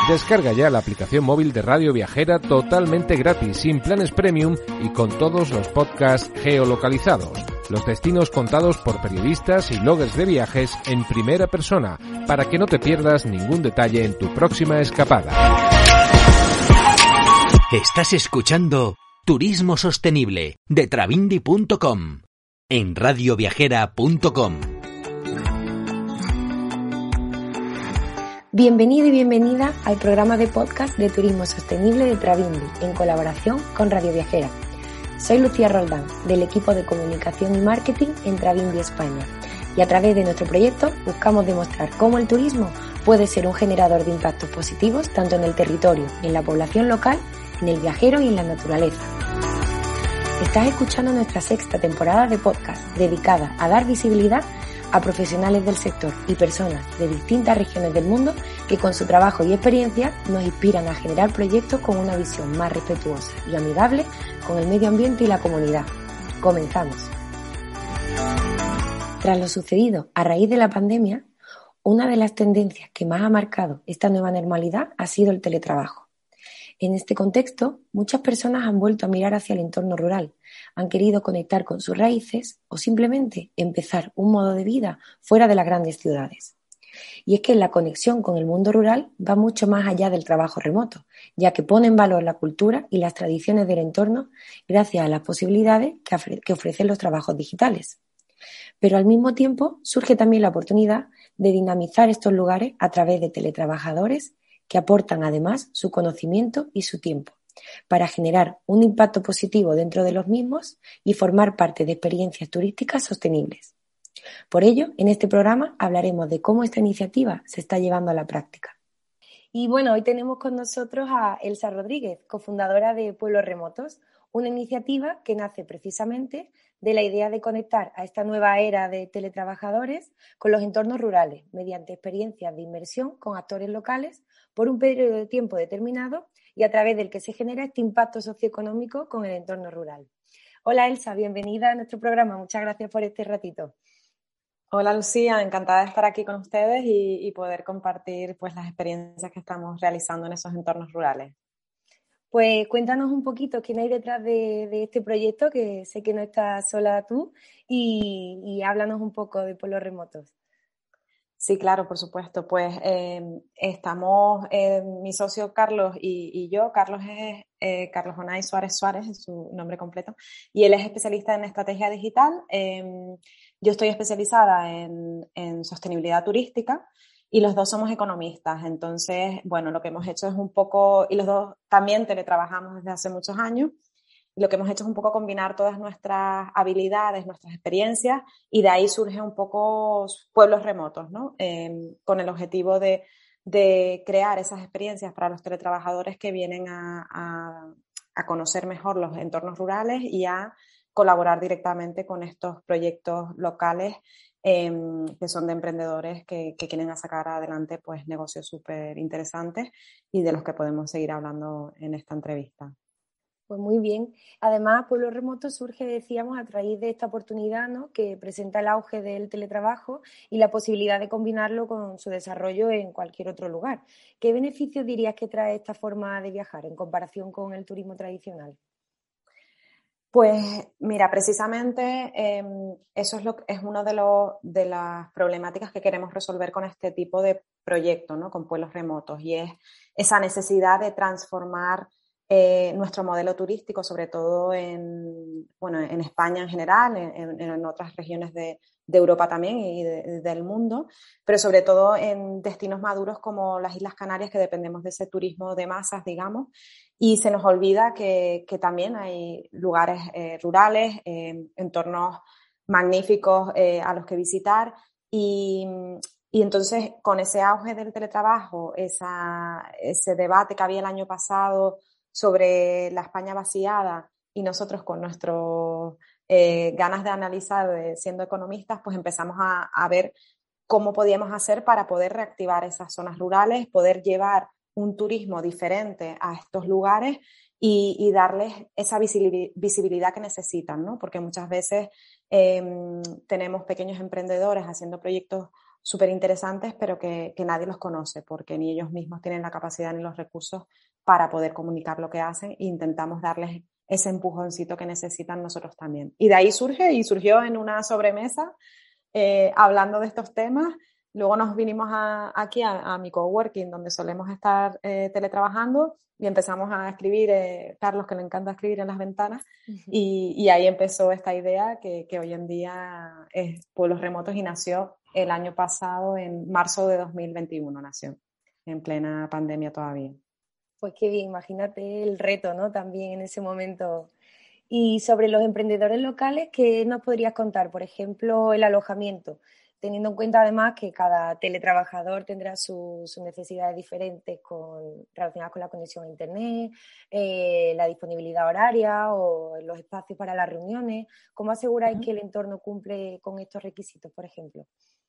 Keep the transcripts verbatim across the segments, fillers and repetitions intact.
Descarga ya la aplicación móvil de Radio Viajera totalmente gratis, sin planes premium y con todos los podcasts geolocalizados. Los destinos contados por periodistas y bloggers de viajes en primera persona, para que no te pierdas ningún detalle en tu próxima escapada. Estás escuchando Turismo Sostenible de Travindi punto com en radio viajera punto com. Bienvenido y bienvenida al programa de podcast de Turismo Sostenible de Travindi, en colaboración con Radio Viajera. Soy Lucía Roldán, del equipo de comunicación y marketing en Travindi España, y a través de nuestro proyecto buscamos demostrar cómo el turismo puede ser un generador de impactos positivos tanto en el territorio, en la población local, en el viajero y en la naturaleza. Estás escuchando nuestra sexta temporada de podcast dedicada a dar visibilidad a profesionales del sector y personas de distintas regiones del mundo que con su trabajo y experiencia nos inspiran a generar proyectos con una visión más respetuosa y amigable con el medio ambiente y la comunidad. Comenzamos. Tras lo sucedido a raíz de la pandemia, una de las tendencias que más ha marcado esta nueva normalidad ha sido el teletrabajo. En este contexto, muchas personas han vuelto a mirar hacia el entorno rural, han querido conectar con sus raíces o simplemente empezar un modo de vida fuera de las grandes ciudades. Y es que la conexión con el mundo rural va mucho más allá del trabajo remoto, ya que pone en valor la cultura y las tradiciones del entorno gracias a las posibilidades que ofrecen los trabajos digitales. Pero al mismo tiempo surge también la oportunidad de dinamizar estos lugares a través de teletrabajadores que aportan además su conocimiento y su tiempo para generar un impacto positivo dentro de los mismos y formar parte de experiencias turísticas sostenibles. Por ello, en este programa hablaremos de cómo esta iniciativa se está llevando a la práctica. Y bueno, hoy tenemos con nosotros a Elsa Rodríguez, cofundadora de Pueblos Remotos, una iniciativa que nace precisamente de la idea de conectar a esta nueva era de teletrabajadores con los entornos rurales mediante experiencias de inmersión con actores locales por un periodo de tiempo determinado y a través del que se genera este impacto socioeconómico con el entorno rural. Hola Elsa, bienvenida a nuestro programa. Muchas gracias por este ratito. Hola Lucía, encantada de estar aquí con ustedes y, y poder compartir pues, las experiencias que estamos realizando en esos entornos rurales. Pues cuéntanos un poquito quién hay detrás de, de este proyecto, que sé que no estás sola tú, y, y háblanos un poco de Pueblos Remotos. Sí, claro, por supuesto. Pues eh, estamos, eh, mi socio Carlos y, y yo, Carlos es eh, Carlos Jonay Suárez Suárez, es su nombre completo, y él es especialista en estrategia digital. Eh, yo estoy especializada en, en sostenibilidad turística y los dos somos economistas. Entonces, bueno, lo que hemos hecho es un poco, y los dos también teletrabajamos desde hace muchos años, lo que hemos hecho es un poco combinar todas nuestras habilidades, nuestras experiencias, y de ahí surgen un poco pueblos remotos, ¿no? Eh, con el objetivo de, de crear esas experiencias para los teletrabajadores que vienen a, a, a conocer mejor los entornos rurales y a colaborar directamente con estos proyectos locales eh, que son de emprendedores que, que quieren sacar adelante pues, negocios súper interesantes y de los que podemos seguir hablando en esta entrevista. Pues muy bien. Además, Pueblos Remotos surge, decíamos, a raíz de esta oportunidad, ¿no?, que presenta el auge del teletrabajo y la posibilidad de combinarlo con su desarrollo en cualquier otro lugar. ¿Qué beneficios dirías que trae esta forma de viajar en comparación con el turismo tradicional? Pues mira, precisamente eh, eso es, lo, es una de, lo, de las problemáticas que queremos resolver con este tipo de proyecto, ¿no?, con Pueblos Remotos, y es esa necesidad de transformar Eh, nuestro modelo turístico, sobre todo en, bueno, en España en general, en, en otras regiones de, de Europa también y de, de, del mundo, pero sobre todo en destinos maduros como las Islas Canarias, que dependemos de ese turismo de masas, digamos, y se nos olvida que, que también hay lugares eh, rurales, eh, entornos magníficos eh, a los que visitar, y, y entonces con ese auge del teletrabajo, esa, ese debate que había el año pasado sobre la España vaciada y nosotros con nuestras eh, ganas de analizar de, siendo economistas, pues empezamos a, a ver cómo podíamos hacer para poder reactivar esas zonas rurales, poder llevar un turismo diferente a estos lugares y, y darles esa visibilidad que necesitan, ¿no? Porque muchas veces eh, tenemos pequeños emprendedores haciendo proyectos súper interesantes, pero que, que nadie los conoce, porque ni ellos mismos tienen la capacidad ni los recursos para poder comunicar lo que hacen, e intentamos darles ese empujoncito que necesitan nosotros también. Y de ahí surge, y surgió en una sobremesa, eh, hablando de estos temas. Luego nos vinimos a, aquí a, a mi coworking, donde solemos estar eh, teletrabajando, y empezamos a escribir, eh, Carlos, que le encanta escribir en las ventanas, uh-huh. y, y ahí empezó esta idea que, que hoy en día es Pueblos Remotos, y nació el año pasado, en marzo de dos mil veintiuno nació, en plena pandemia todavía. Pues qué bien, imagínate el reto, ¿no? También en ese momento. Y sobre los emprendedores locales, ¿qué nos podrías contar? Por ejemplo, el alojamiento, teniendo en cuenta además que cada teletrabajador tendrá su, sus necesidades diferentes con, relacionadas con la conexión a Internet, eh, la disponibilidad horaria o los espacios para las reuniones. ¿Cómo aseguráis uh-huh. que el entorno cumple con estos requisitos, por ejemplo?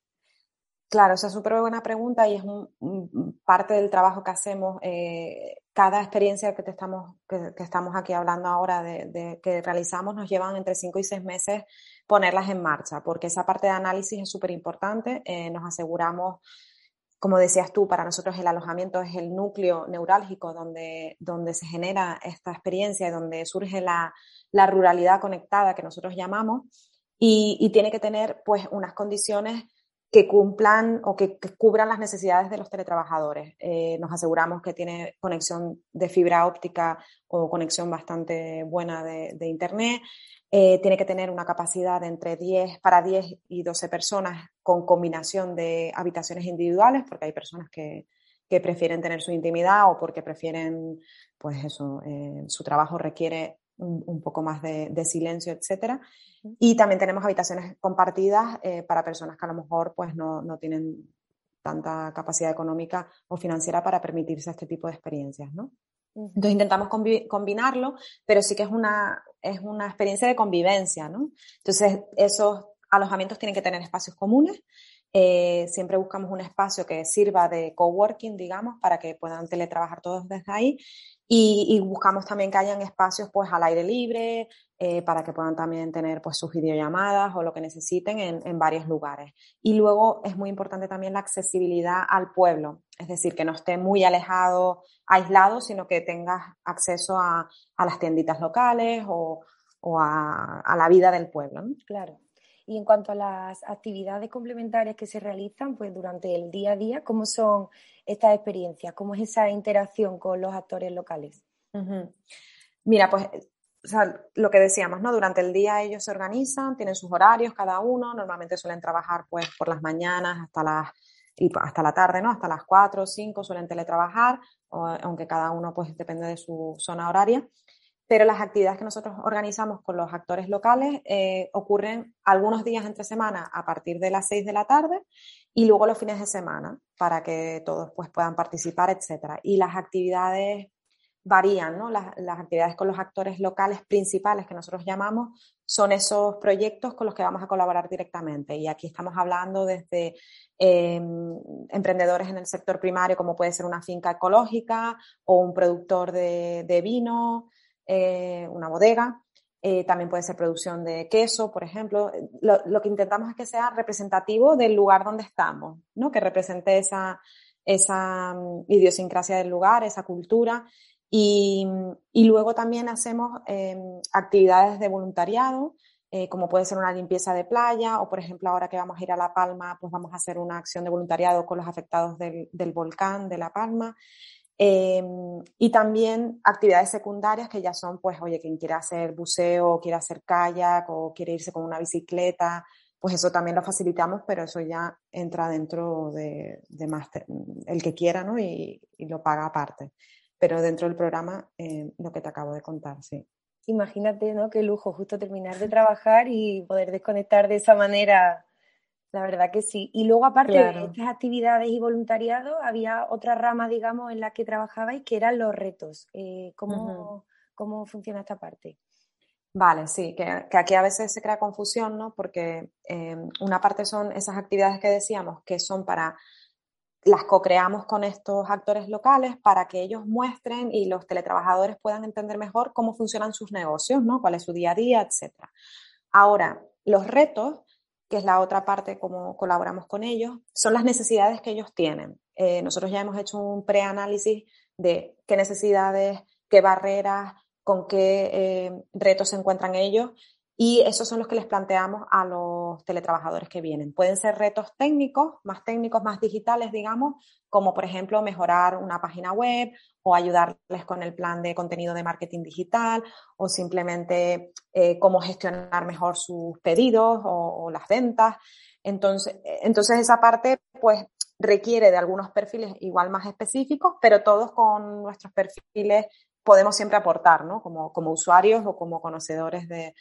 Claro, esa es súper buena pregunta, y es un, un, parte del trabajo que hacemos. Eh, cada experiencia que, te estamos, que, que estamos aquí hablando ahora de, de que realizamos nos llevan entre cinco y seis meses ponerlas en marcha, porque esa parte de análisis es súper importante. Eh, nos aseguramos, como decías tú, para nosotros el alojamiento es el núcleo neurálgico donde, donde se genera esta experiencia y donde surge la, la ruralidad conectada que nosotros llamamos, y, y tiene que tener pues unas condiciones que cumplan o que, que cubran las necesidades de los teletrabajadores. Eh, nos aseguramos que tiene conexión de fibra óptica o conexión bastante buena de, de Internet. Eh, tiene que tener una capacidad de entre diez, para diez y doce personas, con combinación de habitaciones individuales, porque hay personas que, que prefieren tener su intimidad, o porque prefieren, pues eso, eh, su trabajo requiere un, un poco más de, de silencio, etcétera. Y también tenemos habitaciones compartidas eh, para personas que a lo mejor pues no, no tienen tanta capacidad económica o financiera para permitirse este tipo de experiencias, ¿no? Uh-huh. Entonces intentamos combi- combinarlo, pero sí que es una, es una experiencia de convivencia, ¿no? Entonces esos alojamientos tienen que tener espacios comunes. Eh, siempre buscamos un espacio que sirva de coworking, digamos, para que puedan teletrabajar todos desde ahí, y, y buscamos también que hayan espacios pues al aire libre, eh, para que puedan también tener pues sus videollamadas o lo que necesiten en, en varios lugares. Y luego es muy importante también la accesibilidad al pueblo, es decir, que no esté muy alejado, aislado, sino que tengas acceso a, a las tienditas locales o, o a, a la vida del pueblo, ¿no? Claro. Y en cuanto a las actividades complementarias que se realizan pues durante el día a día, ¿cómo son estas experiencias? ¿Cómo es esa interacción con los actores locales? Uh-huh. Mira, pues o sea, lo que decíamos, ¿no? Durante el día ellos se organizan, tienen sus horarios cada uno, normalmente suelen trabajar pues por las mañanas hasta las y hasta la tarde, ¿no? Hasta las cuatro o cinco suelen teletrabajar, o, aunque cada uno pues depende de su zona horaria. Pero las actividades que nosotros organizamos con los actores locales eh, ocurren algunos días entre semana a partir de las seis de la tarde, y luego los fines de semana para que todos pues, puedan participar, etcétera. Y las actividades varían, ¿no? Las, las actividades con los actores locales principales que nosotros llamamos son esos proyectos con los que vamos a colaborar directamente. Y aquí estamos hablando desde eh, emprendedores en el sector primario, como puede ser una finca ecológica o un productor de, de vino, Eh, una bodega, eh, también puede ser producción de queso, por ejemplo. Lo, lo que intentamos es que sea representativo del lugar donde estamos, ¿no? Que represente esa, esa um, idiosincrasia del lugar, esa cultura. Y, y luego también hacemos eh, actividades de voluntariado, eh, como puede ser una limpieza de playa, o por ejemplo ahora que vamos a ir a La Palma, pues vamos a hacer una acción de voluntariado con los afectados del, del volcán de La Palma. Eh, y también actividades secundarias que ya son, pues, oye, quien quiera hacer buceo, quiere hacer kayak o quiere irse con una bicicleta, pues eso también lo facilitamos, pero eso ya entra dentro de, de máster, el que quiera, ¿no? Y, y lo paga aparte. Pero dentro del programa, eh, lo que te acabo de contar, sí. Imagínate, ¿no? Qué lujo, justo terminar de trabajar y poder desconectar de esa manera. La verdad que sí. Y luego, aparte claro. de estas actividades y voluntariado, había otra rama, digamos, en la que trabajabais, que eran los retos. Eh, ¿cómo, uh-huh. ¿Cómo funciona esta parte? Vale, sí, que, que aquí a veces se crea confusión, ¿no? Porque eh, una parte son esas actividades que decíamos, que son para, las co-creamos con estos actores locales para que ellos muestren y los teletrabajadores puedan entender mejor cómo funcionan sus negocios, ¿no? Cuál es su día a día, etcétera. Ahora, los retos que es la otra parte como colaboramos con ellos, son las necesidades que ellos tienen. Eh, nosotros ya hemos hecho un preanálisis de qué necesidades, qué barreras, con qué eh, retos se encuentran ellos, y esos son los que les planteamos a los teletrabajadores que vienen. Pueden ser retos técnicos, más técnicos, más digitales, digamos, como por ejemplo mejorar una página web o ayudarles con el plan de contenido de marketing digital o simplemente eh, cómo gestionar mejor sus pedidos o, o las ventas. Entonces, entonces esa parte pues requiere de algunos perfiles igual más específicos, pero todos con nuestros perfiles podemos siempre aportar, ¿no? Como, como usuarios o como conocedores de,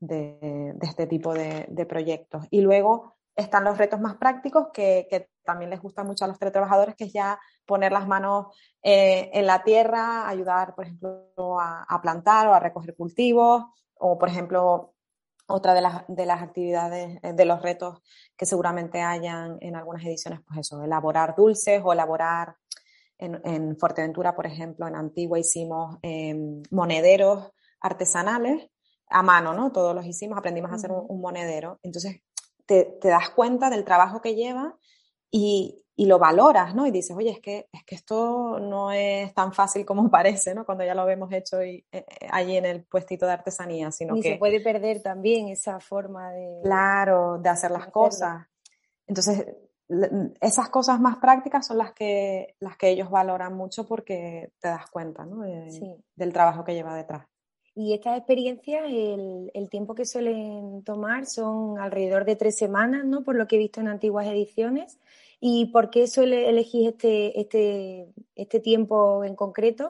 de, de este tipo de, de proyectos. Y luego están los retos más prácticos que, que también les gusta mucho a los teletrabajadores, que es ya poner las manos eh, en la tierra, ayudar, por ejemplo, a, a plantar o a recoger cultivos, o, por ejemplo, otra de las, de las actividades, de los retos que seguramente hayan en algunas ediciones, pues eso, elaborar dulces o elaborar, en, en Fuerteventura, por ejemplo, en Antigua hicimos eh, monederos artesanales a mano, ¿no? Todos los hicimos, aprendimos a hacer un, un monedero. Entonces, te, te das cuenta del trabajo que lleva y, y lo valoras, ¿no? Y dices, oye, es que, es que esto no es tan fácil como parece, ¿no? Cuando ya lo hemos hecho y, eh, allí en el puestito de artesanía, sino Ni que... se puede perder también esa forma de... Claro, de hacer las cosas. Entonces, esas cosas más prácticas son las que, las que ellos valoran mucho porque te das cuenta, ¿no? De, sí. Del trabajo que lleva detrás. Y estas experiencias, el, el tiempo que suelen tomar son alrededor de tres semanas, ¿no? Por lo que he visto en antiguas ediciones. ¿Y por qué suele elegir este, este, este tiempo en concreto?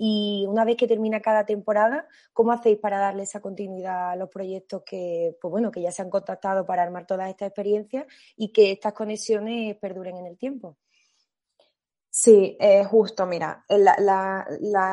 Y una vez que termina cada temporada, ¿cómo hacéis para darle esa continuidad a los proyectos que, pues bueno, que ya se han contactado para armar todas estas experiencias y que estas conexiones perduren en el tiempo? Sí, eh, justo, mira, la, la,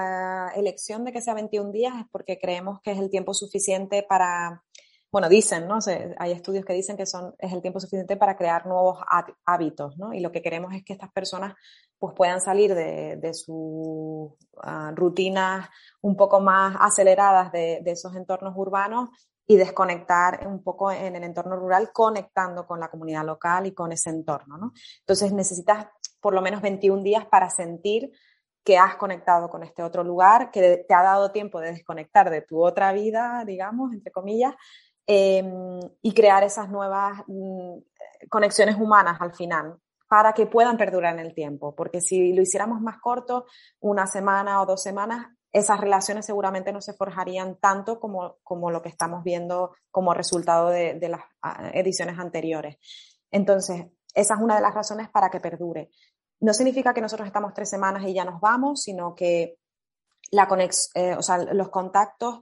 la elección de que sea veintiún días es porque creemos que es el tiempo suficiente para, bueno, dicen, ¿no? O sea, hay estudios que dicen que son, es el tiempo suficiente para crear nuevos hábitos, ¿no? Y lo que queremos es que estas personas pues puedan salir de, de sus uh, rutinas un poco más aceleradas de, de esos entornos urbanos y desconectar un poco en el entorno rural, conectando con la comunidad local y con ese entorno, ¿no? Entonces necesitas por lo menos veintiún días para sentir que has conectado con este otro lugar, que te ha dado tiempo de desconectar de tu otra vida, digamos, entre comillas, eh, y crear esas nuevas mm, conexiones humanas al final, para que puedan perdurar en el tiempo. Porque si lo hiciéramos más corto, una semana o dos semanas, esas relaciones seguramente no se forjarían tanto como, como lo que estamos viendo como resultado de, de las ediciones anteriores. Entonces, esa es una de las razones para que perdure. No significa que nosotros estamos tres semanas y ya nos vamos, sino que la conex, eh, o sea, los contactos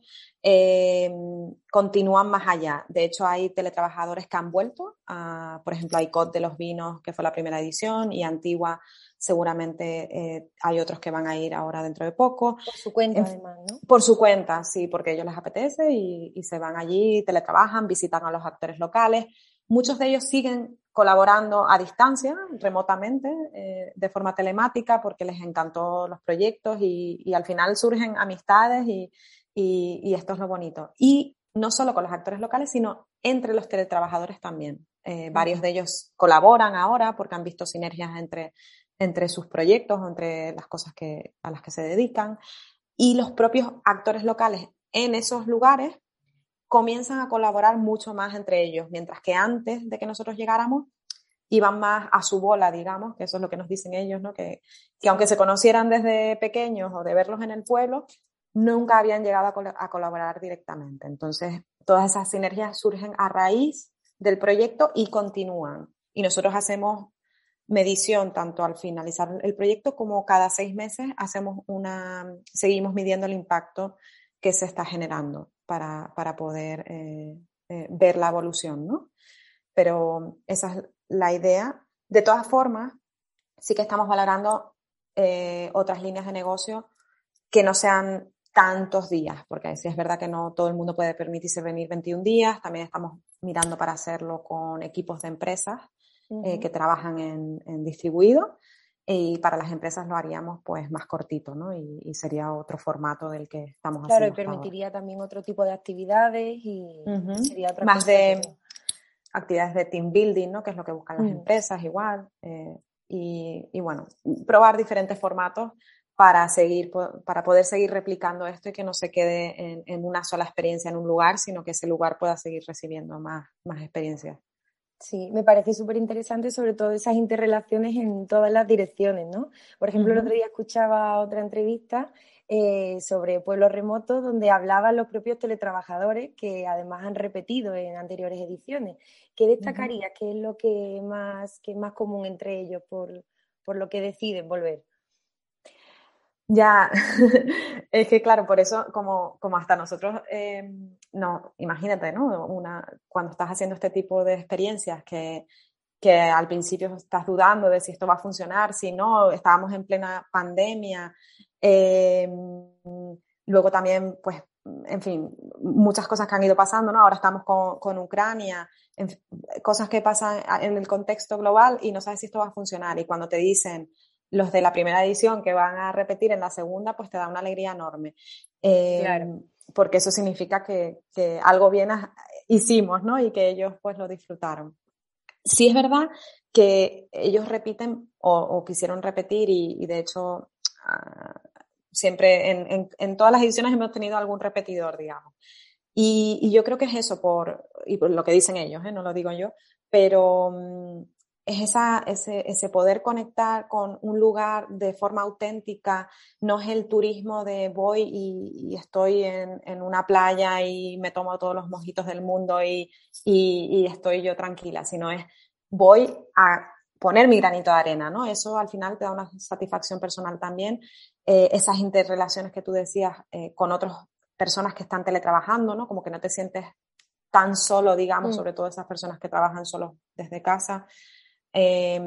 eh, continúan más allá. De hecho, hay teletrabajadores que han vuelto, a, por ejemplo, a I C O T de los vinos, que fue la primera edición, y Antigua seguramente eh, hay otros que van a ir ahora dentro de poco. Por su cuenta, en, además, ¿no? Por su cuenta, sí, porque a ellos les apetece y, y se van allí, teletrabajan, visitan a los actores locales. Muchos de ellos siguen colaborando a distancia, remotamente, eh, de forma telemática, porque les encantó los proyectos y, y al final surgen amistades y, y, y esto es lo bonito. Y no solo con los actores locales, sino entre los teletrabajadores también. Eh, varios de ellos colaboran ahora porque han visto sinergias entre, entre sus proyectos, entre las cosas que, a las que se dedican. Y los propios actores locales en esos lugares comienzan a colaborar mucho más entre ellos, mientras que antes de que nosotros llegáramos iban más a su bola, digamos, que eso es lo que nos dicen ellos, ¿no? Que, que aunque se conocieran desde pequeños o de verlos en el pueblo, nunca habían llegado a, col- a colaborar directamente. Entonces, todas esas sinergias surgen a raíz del proyecto y continúan. Y nosotros hacemos medición tanto al finalizar el proyecto como cada seis meses hacemos una, seguimos midiendo el impacto que se está generando para, para poder eh, eh, ver la evolución, ¿no? Pero esa es la idea. De todas formas, sí que estamos valorando eh, otras líneas de negocio que no sean tantos días, porque sí es verdad que no todo el mundo puede permitirse venir veintiún días. También estamos mirando para hacerlo con equipos de empresas uh-huh. eh, que trabajan en, en distribuido. Y para las empresas lo haríamos pues más cortito, ¿no? Y, y sería otro formato del que estamos claro, haciendo. Claro, y permitiría ahora. También otro tipo de actividades y uh-huh. sería otra más cosa de que... actividades de team building, ¿no? Que es lo que buscan las Mm. empresas igual. Eh, y, y bueno, probar diferentes formatos para, seguir, para poder seguir replicando esto y que no se quede en, en una sola experiencia en un lugar, sino que ese lugar pueda seguir recibiendo más, más experiencias. Sí, me parece súper interesante, sobre todo esas interrelaciones en todas las direcciones, ¿no? Por ejemplo, el Uh-huh. otro día escuchaba otra entrevista eh, sobre pueblos remotos donde hablaban los propios teletrabajadores que además han repetido en anteriores ediciones. ¿Qué destacarías? Uh-huh. ¿Qué es lo que más, que es más común entre ellos por, por lo que deciden volver? Ya, es que claro, por eso como, como hasta nosotros, eh, no, imagínate, ¿no? Una, cuando estás haciendo este tipo de experiencias que, que al principio estás dudando de si esto va a funcionar, si no, estábamos en plena pandemia, eh, luego también, pues, en fin, muchas cosas que han ido pasando, ¿no? Ahora estamos con, con Ucrania, en, cosas que pasan en el contexto global y no sabes si esto va a funcionar, y cuando te dicen los de la primera edición que van a repetir en la segunda, pues te da una alegría enorme. Eh, claro. Porque eso significa que, que algo bien hicimos, ¿no? Y que ellos pues lo disfrutaron. Sí es verdad que ellos repiten o, o quisieron repetir y, y de hecho uh, siempre en, en, en todas las ediciones hemos tenido algún repetidor, digamos. Y, y yo creo que es eso, por, y por lo que dicen ellos, ¿eh? No lo digo yo, pero um, es esa, ese, ese poder conectar con un lugar de forma auténtica, no es el turismo de voy y, y estoy en, en una playa y me tomo todos los mojitos del mundo y, y, y estoy yo tranquila, sino es voy a poner mi granito de arena, ¿no? Eso al final te da una satisfacción personal también, eh, esas interrelaciones que tú decías eh, con otras personas que están teletrabajando, ¿no? Como que no te sientes tan solo, digamos, mm. sobre todo esas personas que trabajan solo desde casa. Eh,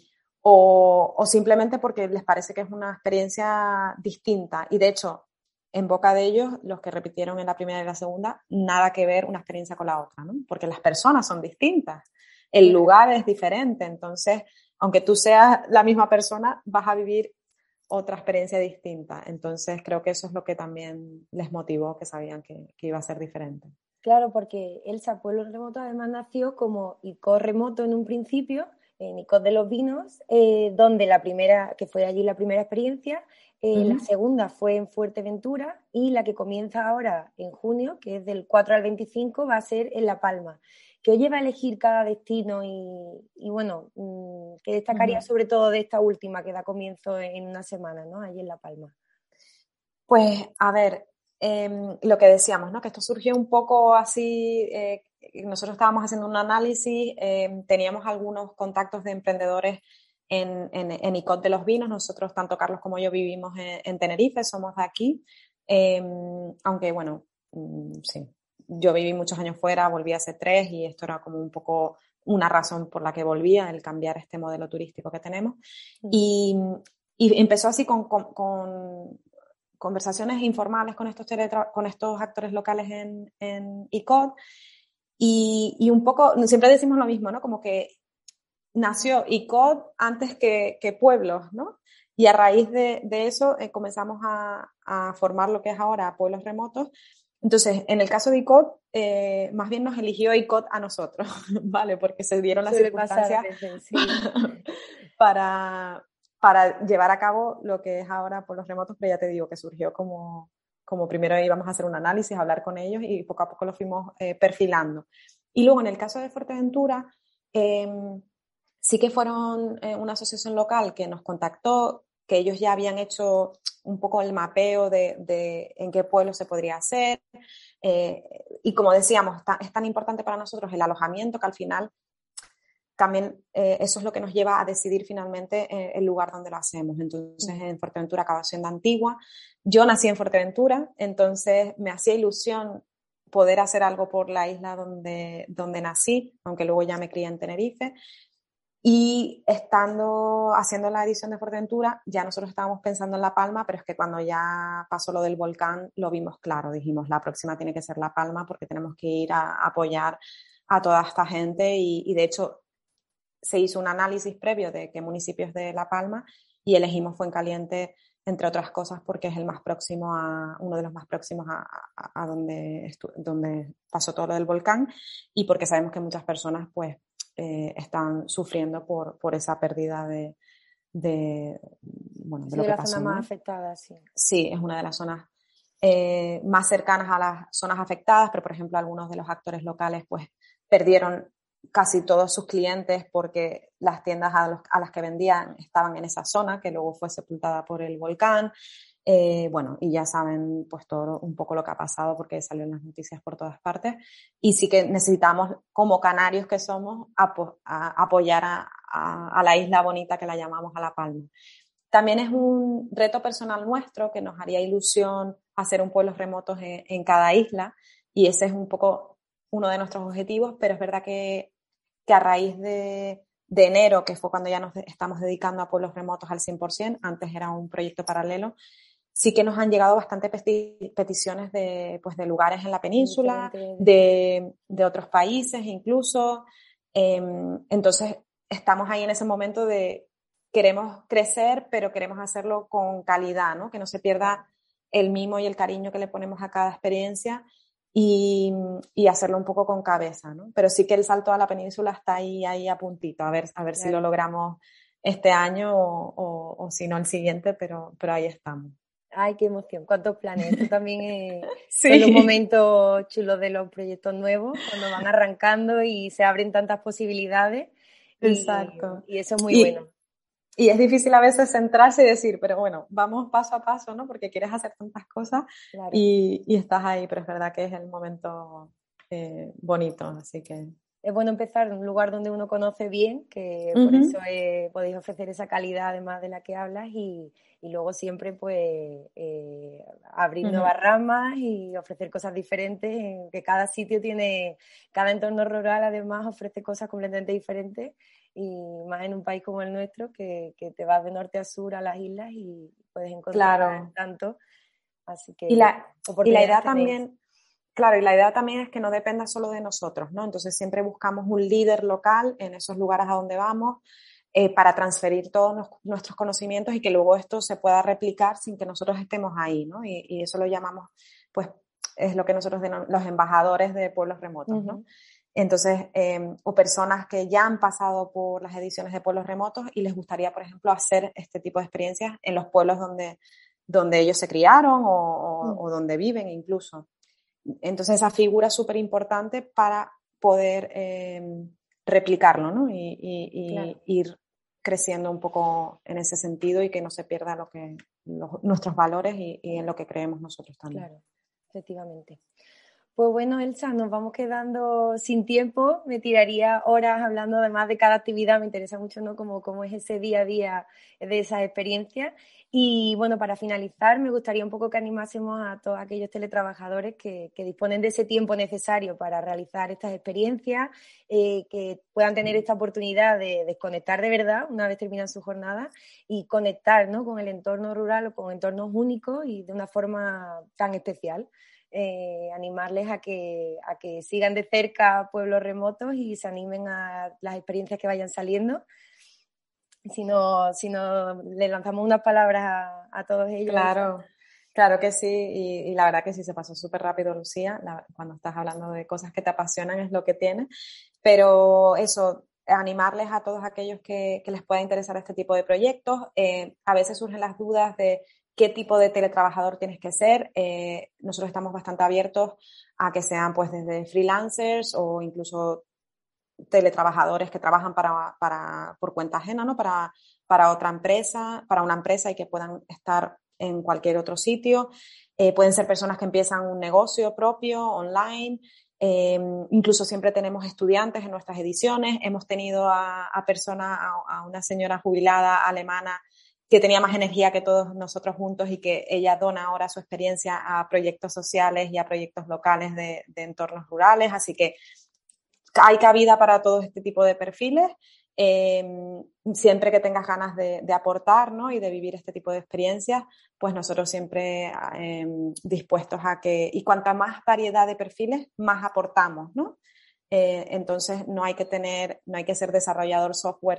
o, o simplemente porque les parece que es una experiencia distinta. Y de hecho, en boca de ellos, los que repitieron en la primera y la segunda, nada que ver una experiencia con la otra, ¿no? Porque las personas son distintas, el lugar es diferente. Entonces, aunque tú seas la misma persona, vas a vivir otra experiencia distinta. Entonces, creo que eso es lo que también les motivó, que sabían que, que iba a ser diferente. Claro, porque Elsa Pueblo Remoto además nació como I C O remoto en un principio, en I C O de los Vinos, eh, donde la primera, que fue allí la primera experiencia, eh, uh-huh. La segunda fue en Fuerteventura y la que comienza ahora en junio, que es del cuatro al veinticinco, va a ser en La Palma. ¿Qué os lleva a elegir cada destino y, y bueno, qué destacaría uh-huh. sobre todo de esta última que da comienzo en una semana, ¿no? Allí en La Palma? Pues, a ver, eh, lo que decíamos, ¿no? Que esto surgió un poco así, eh, nosotros estábamos haciendo un análisis, eh, teníamos algunos contactos de emprendedores en, en, en I C O de los Vinos, nosotros, tanto Carlos como yo, vivimos en, en Tenerife, somos de aquí, eh, aunque bueno, sí, yo viví muchos años fuera, volví hace tres y esto era como un poco una razón por la que volvía, el cambiar este modelo turístico que tenemos. Mm. Y, y empezó así con, con, con conversaciones informales con estos, teletra- con estos actores locales en, en I C O y, y un poco, siempre decimos lo mismo, ¿no? Como que nació I C O antes que, que pueblos, ¿no? Y a raíz de, de eso eh, comenzamos a, a formar lo que es ahora Pueblos Remotos. Entonces, en el caso de I C O, eh, más bien nos eligió I C O a nosotros, ¿vale? Porque se dieron las Suele circunstancias pasar, sí. para, para llevar a cabo lo que es ahora Pueblos Remotos, pero ya te digo que surgió como, como primero íbamos a hacer un análisis, hablar con ellos y poco a poco lo fuimos eh, perfilando. Y luego, en el caso de Fuerteventura, eh, sí que fueron eh, una asociación local que nos contactó, que ellos ya habían hecho un poco el mapeo de, de en qué pueblo se podría hacer. Eh, y como decíamos, está, es tan importante para nosotros el alojamiento que al final también eh, eso es lo que nos lleva a decidir finalmente eh, el lugar donde lo hacemos. Entonces, en Fuerteventura acabó siendo Antigua. Yo nací en Fuerteventura, entonces me hacía ilusión poder hacer algo por la isla donde, donde nací, aunque luego ya me crié en Tenerife. Y estando haciendo la edición de Fuerteventura, ya nosotros estábamos pensando en La Palma, pero es que cuando ya pasó lo del volcán lo vimos claro, dijimos la próxima tiene que ser La Palma porque tenemos que ir a apoyar a toda esta gente y, y de hecho se hizo un análisis previo de qué municipios de La Palma y elegimos Fuencaliente, entre otras cosas, porque es el más próximo a, uno de los más próximos a, a, a donde, estu- donde pasó todo lo del volcán, y porque sabemos que muchas personas pues eh, están sufriendo por, por esa pérdida de, de, bueno, de Sí, lo de que la pasó, zona más ¿no? afectada, sí. Sí, es una de las zonas eh, más cercanas a las zonas afectadas, pero por ejemplo algunos de los actores locales pues perdieron casi todos sus clientes porque las tiendas a, los, a las que vendían estaban en esa zona que luego fue sepultada por el volcán. Eh, bueno, y ya saben pues todo un poco lo que ha pasado porque salió en las noticias por todas partes, y sí que necesitamos, como canarios que somos, apo a, apoyar a, a, a la isla bonita que la llamamos, a La Palma. También es un reto personal nuestro que nos haría ilusión hacer un pueblos remotos en, en cada isla, y ese es un poco uno de nuestros objetivos, pero es verdad que, que a raíz de, de enero, que fue cuando ya nos de, estamos dedicando a pueblos remotos al cien por ciento, antes era un proyecto paralelo, sí que nos han llegado bastante peti peticiones de, pues, de lugares en la península, de, de otros países incluso. Eh, entonces, estamos ahí en ese momento de queremos crecer, pero queremos hacerlo con calidad, ¿no? Que no se pierda el mimo y el cariño que le ponemos a cada experiencia, y, y hacerlo un poco con cabeza, ¿no? Pero sí que el salto a la península está ahí, ahí a puntito, a ver, a ver claro. si lo logramos este año o, o, o si no el siguiente, pero, pero ahí estamos. Ay, qué emoción, cuántos planes. Esto también es, sí. son los momentos chulos de los proyectos nuevos, cuando van arrancando y se abren tantas posibilidades. Exacto. Y, y eso es muy y, bueno. Y es difícil a veces centrarse y decir, pero bueno, vamos paso a paso, ¿no? Porque quieres hacer tantas cosas claro. y, y estás ahí, pero es verdad que es el momento eh, bonito, así que... Es bueno empezar en un lugar donde uno conoce bien, que uh-huh. por eso eh, podéis ofrecer esa calidad además de la que hablas, y, y luego siempre pues eh, abrir uh-huh. nuevas ramas y ofrecer cosas diferentes, en que cada sitio tiene, cada entorno rural además ofrece cosas completamente diferentes, y más en un país como el nuestro, que, que te vas de norte a sur a las islas y puedes encontrar claro. tanto. Así que y la, y la idea también... Claro, y la idea también es que no dependa solo de nosotros, ¿no? Entonces siempre buscamos un líder local en esos lugares a donde vamos eh, para transferir todos nos, nuestros conocimientos y que luego esto se pueda replicar sin que nosotros estemos ahí, ¿no? Y, y eso lo llamamos, pues, es lo que nosotros denom- los embajadores de pueblos remotos, uh-huh. ¿no? Entonces, eh, o personas que ya han pasado por las ediciones de pueblos remotos y les gustaría, por ejemplo, hacer este tipo de experiencias en los pueblos donde, donde ellos se criaron o, o, uh-huh. o donde viven incluso. Entonces esa figura es súper importante para poder eh, replicarlo, ¿no? Y, y, y claro. ir creciendo un poco en ese sentido y que no se pierda lo que, los, nuestros valores y, y en lo que creemos nosotros también. Claro, efectivamente. Pues bueno, Elsa, nos vamos quedando sin tiempo. Me tiraría horas hablando además de cada actividad. Me interesa mucho, ¿no? Cómo, cómo es ese día a día de esas experiencias. Y bueno, para finalizar, me gustaría un poco que animásemos a todos aquellos teletrabajadores que, que disponen de ese tiempo necesario para realizar estas experiencias, eh, que puedan tener esta oportunidad de desconectar de verdad una vez terminan su jornada y conectar, ¿no? con el entorno rural o con entornos únicos y de una forma tan especial. Eh, animarles a que, a que sigan de cerca pueblos remotos y se animen a las experiencias que vayan saliendo. Si no, si no le lanzamos unas palabras a, a todos ellos. Claro, claro que sí, y, y la verdad que sí se pasó súper rápido, Lucía, la, cuando estás hablando de cosas que te apasionan es lo que tienes, pero eso, animarles a todos aquellos que, que les pueda interesar este tipo de proyectos. Eh, a veces surgen las dudas de qué tipo de teletrabajador tienes que ser. Eh, nosotros estamos bastante abiertos a que sean pues desde freelancers o incluso teletrabajadores que trabajan para, para, por cuenta ajena, ¿no? Para, para otra empresa, para una empresa y que puedan estar en cualquier otro sitio. Eh, pueden ser personas que empiezan un negocio propio, online. Eh, incluso siempre tenemos estudiantes en nuestras ediciones. Hemos tenido a, a personas, a, a una señora jubilada alemana que tenía más energía que todos nosotros juntos y que ella dona ahora su experiencia a proyectos sociales y a proyectos locales de, de entornos rurales. Así que hay cabida para todo este tipo de perfiles, eh, siempre que tengas ganas de, de aportar, ¿no? y de vivir este tipo de experiencias, pues nosotros siempre eh, dispuestos a que, y cuanta más variedad de perfiles, más aportamos, ¿no? Eh, entonces no hay que tener, no hay que ser desarrollador software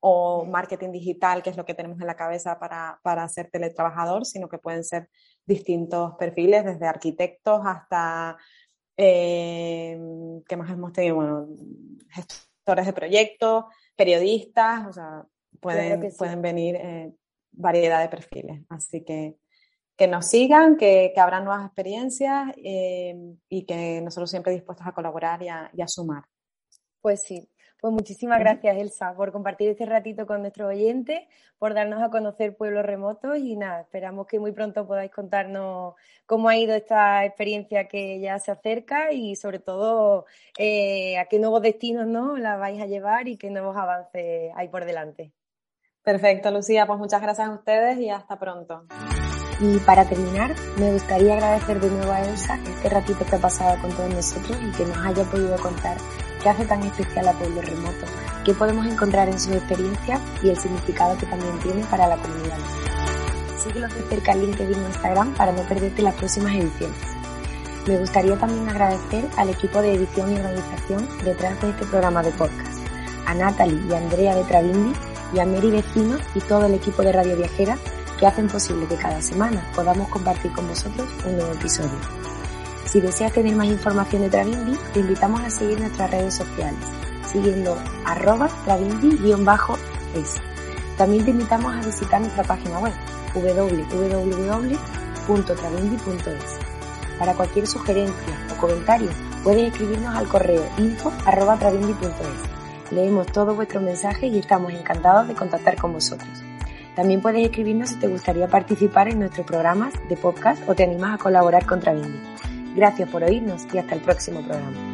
o marketing digital, que es lo que tenemos en la cabeza para, para ser teletrabajador, sino que pueden ser distintos perfiles, desde arquitectos hasta, eh, ¿qué más hemos tenido? Bueno, gestores de proyectos, periodistas, o sea, pueden, claro que sí. pueden venir eh, variedad de perfiles. Así que que nos sigan, que, que habrá nuevas experiencias eh, y que nosotros siempre dispuestos a colaborar y a, y a sumar. Pues sí. Pues muchísimas gracias, Elsa, por compartir este ratito con nuestros oyentes, por darnos a conocer pueblos remotos y nada, esperamos que muy pronto podáis contarnos cómo ha ido esta experiencia que ya se acerca y sobre todo eh, a qué nuevos destinos, ¿no?, la vais a llevar y qué nuevos avances hay por delante. Perfecto, Lucía, pues muchas gracias a ustedes y hasta pronto. Y para terminar, me gustaría agradecer de nuevo a Elsa este ratito que ha pasado con todos nosotros y que nos haya podido contar qué hace tan especial a Pueblos Remotos, qué podemos encontrar en sus experiencias y el significado que también tiene para la comunidad. Síguelos de cerca en LinkedIn o Instagram para no perderte las próximas ediciones. Me gustaría también agradecer al equipo de edición y organización detrás de este programa de podcast, a Natalie y a Andrea de Travindi y a Mary Vecino y todo el equipo de Radio Viajera que hacen posible que cada semana podamos compartir con vosotros un nuevo episodio. Si deseas tener más información de Travindi, te invitamos a seguir nuestras redes sociales, siguiendo arroba travindi-es. También te invitamos a visitar nuestra página web, doble u doble u doble u punto travindi punto es. Para cualquier sugerencia o comentario, puedes escribirnos al correo info arroba travindi punto es. Leemos todos vuestros mensajes y estamos encantados de contactar con vosotros. También puedes escribirnos si te gustaría participar en nuestros programas de podcast o te animas a colaborar con Travindi. Gracias por oírnos y hasta el próximo programa.